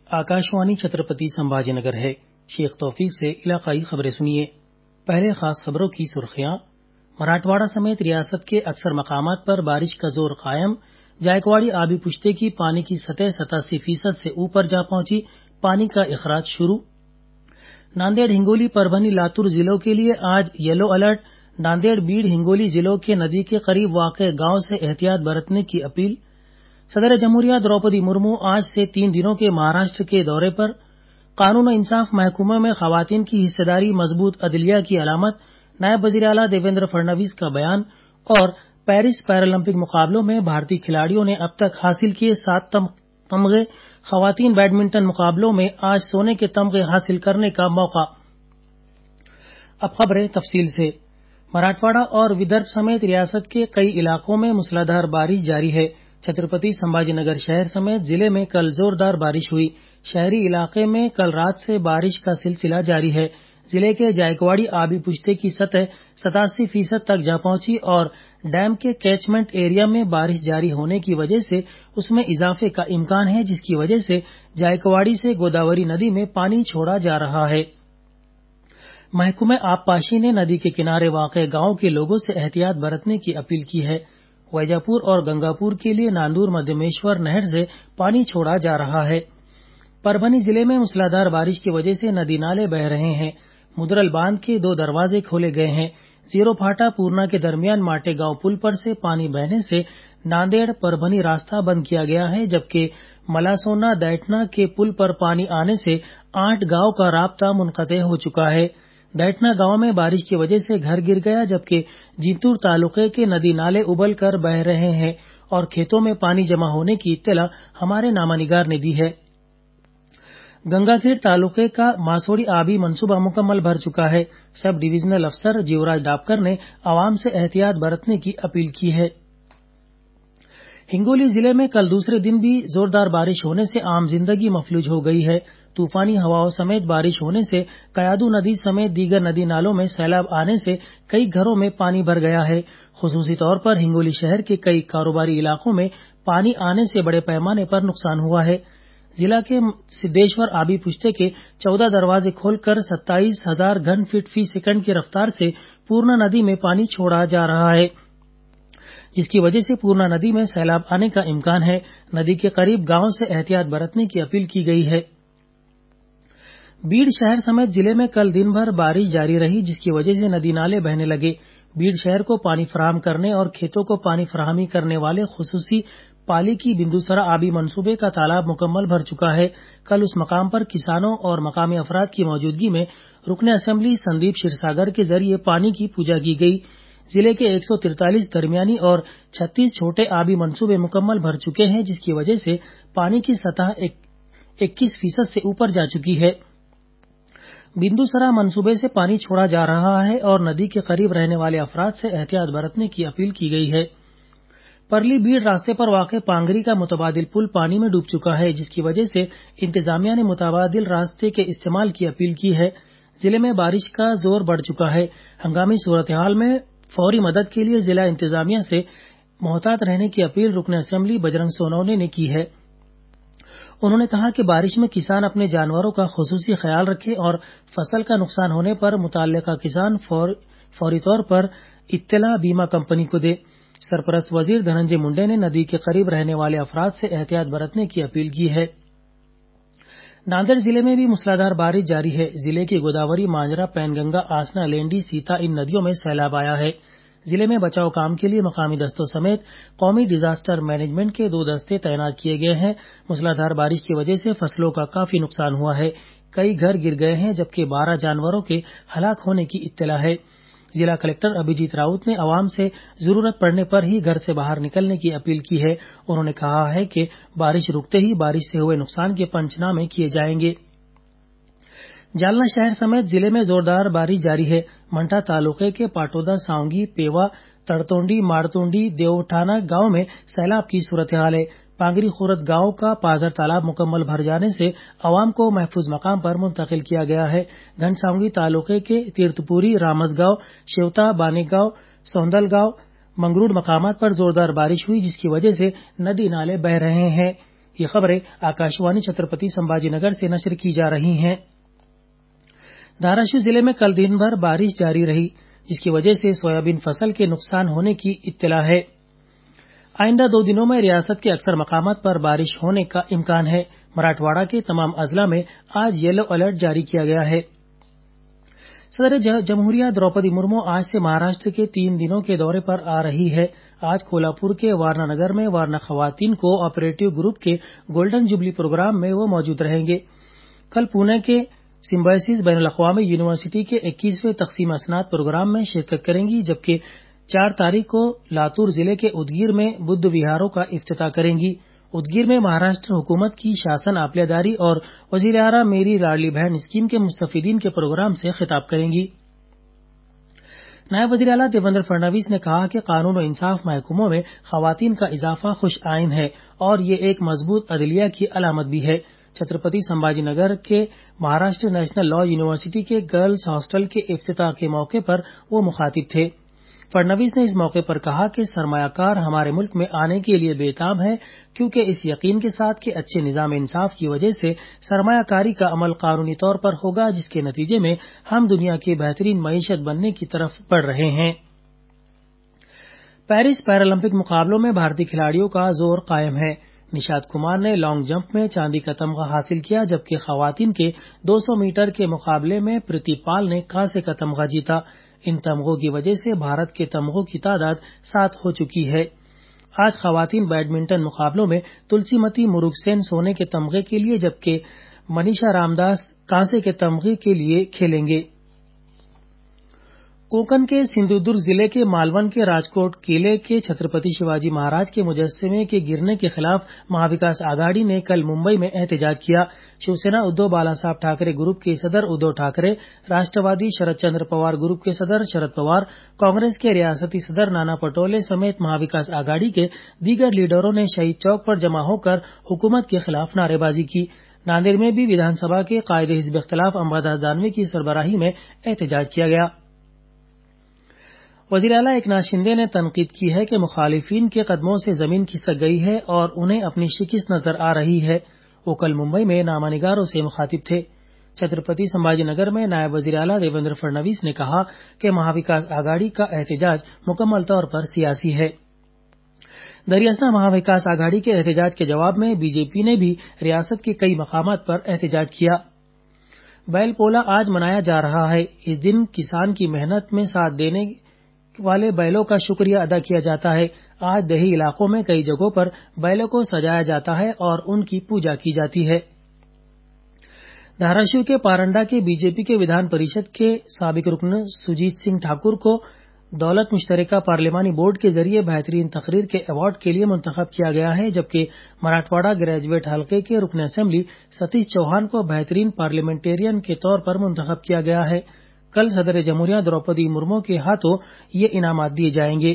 آکاشوانی چھترپتی سمبھاجی نگر ہے۔ شیخ توفیق سے علاقائی خبریں سنیے۔ پہلے خاص خبروں کی سرخیاں۔ مراٹھواڑہ سمیت ریاست کے اکثر مقامات پر بارش کا زور قائم۔ جائکواڑی آبی پشتے کی پانی کی سطح 87% سے اوپر جا پہنچی، پانی کا اخراج شروع۔ ناندیڑ، ہنگولی، پربھنی، لاتور ضلعوں کے لیے آج یلو الرٹ۔ ناندیڑ، بیڑ، ہنگولی ضلعوں کے ندی کے قریب واقع گاؤں سے احتیاط برتنے کی اپیل۔ صدر جمہوریہ دروپدی مرمو آج سے 3 دنوں کے مہاراشٹر کے دورے پر۔ قانون و انصاف محکمہ میں خواتین کی حصہ داری مضبوط عدلیہ کی علامت، نائب وزیر اعلیٰ دیویندر فڈنویس کا بیان۔ اور پیرس پیرالمپک مقابلوں میں بھارتی کھلاڑیوں نے اب تک حاصل کیے 7 تمغے۔ خواتین بیڈمنٹن مقابلوں میں آج سونے کے تمغے حاصل کرنے کا موقع۔ اب خبریں تفصیل سے۔ مراٹھواڑہ اور ودربھ سمیت ریاست کے کئی علاقوں میں موسلا دھار بارش جاری ہے۔ چھترپتی سمبھاجی نگر شہر سمیت ضلع میں کل زوردار بارش ہوئی۔ شہری علاقے میں کل رات سے بارش کا سلسلہ جاری ہے۔ ضلع کے جائکواڑی آبی پشتے کی سطح 87% تک جا پہنچی اور ڈیم کے کیچمنٹ ایریا میں بارش جاری ہونے کی وجہ سے اس میں اضافے کا امکان ہے، جس کی وجہ سے جائکواڑی سے گوداوری ندی میں پانی چھوڑا جا رہا ہے۔ محکمہ آبپاشی نے ندی کے کنارے واقع گاؤں کے لوگوں سے احتیاط برتنے کی اپیل کی ہے۔ ویجاپور اور گنگاپور کے لیے ناندور مدھیمیشور نہر سے پانی چھوڑا جا رہا ہے۔ پربھنی ضلع میں موسلا دھار بارش کی وجہ سے ندی نالے بہہ رہے ہیں۔ مدرل باندھ کے 2 دروازے کھولے گئے ہیں۔ زیرو پھاٹا پورنا کے درمیان ماٹے گاؤں پل پر سے پانی بہنے سے ناندیڑ پربھنی راستہ بند کیا گیا ہے، جبکہ ملاسونا دیٹنا کے پل پر پانی آنے سے 8 گاؤں کا رابطہ منقطع ہو چکا ہے۔ دیٹنا گاؤں میں بارش کی وجہ سے گھر گر گیا، جبکہ جیتور تعلقے کے ندی نالے ابل کر بہہ رہے ہیں اور کھیتوں میں پانی جمع ہونے کی اطلاع ہمارے نامہ نگار نے دی ہے۔ گنگا کھیڑ تعلقے کا ماسوڑی آبی منصوبہ مکمل بھر چکا ہے۔ سب ڈویژنل افسر جیوراج ڈابکر نے عوام سے احتیاط برتنے کی اپیل کی ہے۔ ہنگولی ضلع میں کل دوسرے دن بھی زوردار بارش ہونے سے عام زندگی مفلوج ہو گئی ہے۔ طوفانی ہواؤں سمیت بارش ہونے سے کیادو ندی سمیت دیگر ندی نالوں میں سیلاب آنے سے کئی گھروں میں پانی بھر گیا ہے۔ خصوصی طور پر ہنگولی شہر کے کئی کاروباری علاقوں میں پانی آنے سے بڑے پیمانے پر نقصان ہوا ہے۔ ضلع کے سدھیشور آبی پشتے کے 14 دروازے کھول کر 27,000 گھن فٹ فی سیکنڈ کی رفتار سے پورنا ندی میں پانی چھوڑا جا رہا ہے، جس کی وجہ سے پورنا ندی میں سیلاب آنے کا امکان ہے۔ ندی کے قریب گاؤں سے احتیاط برتنے کی اپیل کی گئی ہے۔ بیڑ شہر سمیت ضلع میں کل دن بھر بارش جاری رہی، جس کی وجہ سے ندی نالے بہنے لگے۔ بیڑ شہر کو پانی فراہم کرنے اور کھیتوں کو پانی فراہمی کرنے والے خصوصی پالی کی بندوسرا آبی منصوبے کا تالاب مکمل بھر چکا ہے۔ کل اس مقام پر کسانوں اور مقامی افراد کی موجودگی میں رکن اسمبلی سندیپ شیرساگر کے ذریعے پانی کی پوجا کی گئی۔ ضلع کے 143 درمیانی اور 36 چھوٹے آبی منصوبے مکمل بھر چکے ہیں، جس کی وجہ سے پانی کی سطح 21% سے اوپر جا چکی ہے۔ بندوسرا منصوبے سے پانی چھوڑا جا رہا ہے اور ندی کے قریب رہنے والے افراد سے احتیاط برتنے کی اپیل کی گئی ہے۔ پرلی بیڑ راستے پر واقع پانگری کا متبادل پل پانی میں ڈوب چکا ہے، جس کی وجہ سے انتظامیہ نے متبادل راستے کے استعمال کی اپیل کی ہے۔ ضلع میں بارش کا زور بڑھ چکا ہے۔ ہنگامی صورتحال میں فوری مدد کے لیے ضلع انتظامیہ سے محتاط رہنے کی اپیل رکن اسمبلی بجرنگ سونونے نے کی ہے۔ انہوں نے کہا کہ بارش میں کسان اپنے جانوروں کا خصوصی خیال رکھیں اور فصل کا نقصان ہونے پر متعلقہ کسان فوری طور پر اطلاع بیمہ کمپنی کو دے۔ سرپرست وزیر دھننجے منڈے نے ندی کے قریب رہنے والے افراد سے احتیاط برتنے کی اپیل کی ہے۔ ناندیڑ ضلع میں بھی موسلا دھار بارش جاری ہے۔ ضلع کی گوداوری، مانجرا، پین گنگا، آسنا، لینڈی، سیتا ان ندیوں میں سیلاب آیا ہے۔ ضلع میں بچاؤ کام کے لیے مقامی دستوں سمیت قومی ڈیزاسٹر مینجمنٹ کے 2 دستے تعینات کیے گئے ہیں۔ موسلا دھار بارش کی وجہ سے فصلوں کا کافی نقصان ہوا ہے۔ کئی گھر گر گئے ہیں، جبکہ 12 جانوروں کے ہلاک ہونے کی اطلاع ہے۔ ضلع کلکٹر ابھیجیت راوت نے عوام سے ضرورت پڑنے پر ہی گھر سے باہر نکلنے کی اپیل کی ہے۔ انہوں نے کہا ہے کہ بارش رکتے ہی بارش سے ہوئے نقصان کے پنچنامے کیے جائیں گے۔ جالنا شہر سمیت ضلع میں زوردار بارش جاری ہے۔ منٹا تعلقے کے پاٹودا، ساونگی، پیوا، تڑتونڈی، مارتونڈی، دیوٹھانا گاؤں میں سیلاب کی صورتحال ہے۔ پانگری خورد گاؤں کا پازر تالاب مکمل بھر جانے سے عوام کو محفوظ مقام پر منتقل کیا گیا ہے۔ گھنساونگی تعلقے کے تیرتھ پوری، رامس گاؤں، شیوتا، بانے گاؤں، سوندل گاؤں، منگروڑ مقامات پر زوردار بارش ہوئی، جس کی وجہ سے ندی نالے بہہ رہے ہیں۔ یہ خبریں آکاشوانی چھترپتی سمبھاجی نگر سے نشر کی جا رہی ہیں۔ دھاراشو ضلع میں کل دن بھر بارش جاری رہی، جس کی وجہ سے سویابین فصل کے نقصان ہونے کی اطلاع ہے۔ آئندہ 2 دنوں میں ریاست کے اکثر مقامات پر بارش ہونے کا امکان ہے۔ مراٹھواڑہ کے تمام اضلاع میں آج یلو الرٹ جاری کیا گیا ہے۔ صدر جمہوریہ دروپدی مرمو آج سے مہاراشٹر کے 3 دنوں کے دورے پر آ رہی ہے۔ آج کولہاپور کے وارنا نگر میں وارنا خواتین کو آپریٹو گروپ کے گولڈن جوبلی پروگرام میں وہ موجود رہیں گے۔ کل پونے کے سمبائسس بین الاقوامی یونیورسٹی کے 21ویں تقسیم اسناد پروگرام میں شرکت کریں گی، جبکہ 4 تاریخ کو لاتور ضلع کے ادگیر میں بدھ وہاروں کا افتتاح کریں گی۔ ادگیر میں مہاراشٹر حکومت کی شاسن عاپلیداری اور وزیر اعلیٰ میری لاڈلی بہن اسکیم کے مستفیدین کے پروگرام سے خطاب کریں گی۔ نائب وزیر اعلیٰ دیویندر فڈنویس نے کہا کہ قانون و انصاف محکموں میں خواتین کا اضافہ خوش آئند ہے اور یہ ایک مضبوط عدلیہ کی علامت بھی ہے۔ چھترپتی سمبھاجی نگر کے مہاراشٹر نیشنل لاء یونیورسٹی کے گرلز ہاسٹل کے افتتاح کے موقع پر وہ مخاطب تھے۔ فڈنویس نے اس موقع پر کہا کہ سرمایہ کار ہمارے ملک میں آنے کے لیے بے تاب ہے، کیونکہ اس یقین کے ساتھ کہ اچھے نظام انصاف کی وجہ سے سرمایہ کاری کا عمل قانونی طور پر ہوگا، جس کے نتیجے میں ہم دنیا کی بہترین معیشت بننے کی طرف بڑھ رہے ہیں۔ پیرس پیرالمپک مقابلوں میں بھارتی کھلاڑیوں کا زور قائم ہے۔ نشاد کمار نے لانگ جمپ میں چاندی کا تمغہ حاصل کیا، جبکہ خواتین کے 200 میٹر کے مقابلے میں پریتی پال نے کانسے کا تمغہ جیتا۔ ان تمغوں کی وجہ سے بھارت کے تمغوں کی تعداد 7 ہو چکی ہے۔ آج خواتین بیڈمنٹن مقابلوں میں تلسی متی مروگسین سونے کے تمغے کے لیے، جبکہ منیشا رام داس کانسے کے تمغے کے لیے کھیلیں گے۔ کوکن کے سندھودرگ ضلع کے مالون کے راجکوٹ قلعے کے چھترپتی شیواجی مہاراج کے مجسمے کے گرنے کے خلاف مہاوکاس آگھاڑی نے کل ممبئی میں احتجاج کیا۔ شیوسینا ادھو بالا صاحب ٹھاکرے گروپ کے صدر ادھو ٹھاکرے، راشٹروادی شرد چندر پوار گروپ کے صدر شرد پوار، کانگریس کے ریاستی صدر نانا پٹولے سمیت مہاوکاس آگھاڑی کے دیگر لیڈروں نے شہید چوک پر جمع ہو کر حکومت کے خلاف نعرے بازی کی۔ ناندیڑ میں بھی ویدھان سبھا کے قائد حزب اختلاف امبا داس دانوے کی سربراہی میں احتجاج کیا گیا۔ وزیر اعلیٰ ایکناتھ شندے نے تنقید کی ہے کہ مخالفین کے قدموں سے زمین کھسک گئی ہے اور انہیں اپنی شکست نظر آ رہی ہے۔ وہ کل ممبئی میں نامہ نگاروں سے مخاطب تھے۔ چھترپتی سمبھاجی نگر میں نائب وزیر اعلیٰ دیویندر فڈنویس نے کہا کہ مہاوکاس آگھاڑی کا احتجاج مکمل طور پر سیاسی ہے۔ دریاسنا مہاوکاس آگھاڑی کے احتجاج کے جواب میں بی جے پی نے بھی ریاست کے کئی مقامات پر احتجاج کیا۔ بیل پولا آج منایا جا رہا ہے۔ اس دن کسان کی محنت میں ساتھ دینے والے بیلوں کا شکریہ ادا کیا جاتا ہے۔ آج دیہی علاقوں میں کئی جگہوں پر بیلوں کو سجایا جاتا ہے اور ان کی پوجا کی جاتی ہے۔ دھاراشو کے پارنڈا کے بی جے پی کے ودھان پریشد کے سابق رکن سوجیت سنگھ ٹھاکر کو دولت مشترکہ پارلیمانی بورڈ کے ذریعے بہترین تقریر کے ایوارڈ کے لیے منتخب کیا گیا ہے، جبکہ مراٹھواڑہ گریجویٹ حلقے کے رکن اسمبلی ستیش چوہان کو بہترین پارلیمنٹرین کے طور پر منتخب کیا گیا ہے۔ کل صدر جمہوریہ دروپدی مرمو کے ہاتھوں یہ انعامات دیے جائیں گے۔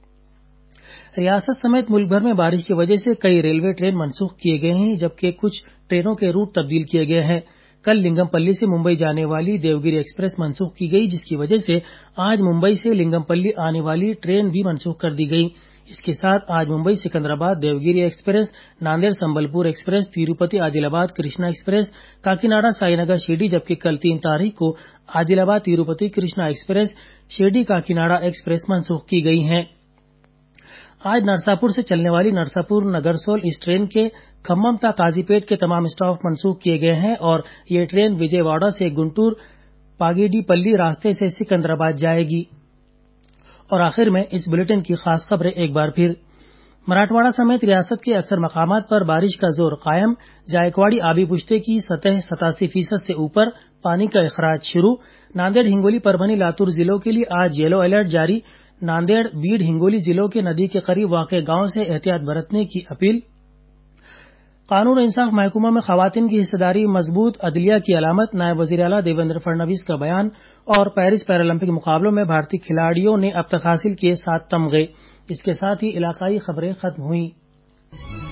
ریاست سمیت ملک بھر میں بارش کی وجہ سے کئی ریلوے ٹرین منسوخ کیے گئے ہیں، جبکہ کچھ ٹرینوں کے روٹ تبدیل کیے گئے ہیں۔ کل لنگم پلی سے ممبئی جانے والی دیوگری ایکسپریس منسوخ کی گئی، جس کی وجہ سے آج ممبئی سے لنگم پلی آنے والی ٹرین بھی منسوخ کر دی گئی۔ اس کے ساتھ آج Mumbai Secunderabad Devagiri express, Nanded Sambalpur express, Tirupati Adilabad Krishna express, Kakinada Sai Nagar Shirdi, جبکہ کل 3 تاریخ کو Adilabad Tirupati Krishna express, Shirdi Kakinada express منسوخ کی گئی ہیں۔ آج نرساپور سے چلنے والی نرساپور نگرسول اس ٹرین کے کھمم تا قاضی پیٹ کے تمام اسٹاپ منسوخ کیے گئے ہیں اور یہ ٹرین وجے واڑہ سے گنٹور پاگیڈی پلی راستے سے سکندرآباد جائے گی۔ اور آخر میں اس بلیٹن کی خاص خبریں ایک بار پھر۔ مراٹھواڑہ سمیت ریاست کے اکثر مقامات پر بارش کا زور قائم، جائکواڑی آبی پشتے کی سطح 87% سے اوپر، پانی کا اخراج شروع۔ ناندیڑ ہنگولی پربھنی لاتور ضلعوں کے لیے آج یلو الرٹ جاری۔ ناندیڑ بیڑ ہنگولی ضلعوں کے ندی کے قریب واقع گاؤں سے احتیاط برتنے کی اپیل۔ قانون و انصاف محکموں میں خواتین کی حصہ داری مضبوط عدلیہ کی علامت، نائب وزیر اعلیٰ دیویندر فڈنویس کا بیان۔ اور پیرس پیرالمپک مقابلوں میں بھارتی کھلاڑیوں نے اب تک حاصل کیے 7 تمغے۔ اس کے ساتھ ہی علاقائی خبریں ختم ہوئیں۔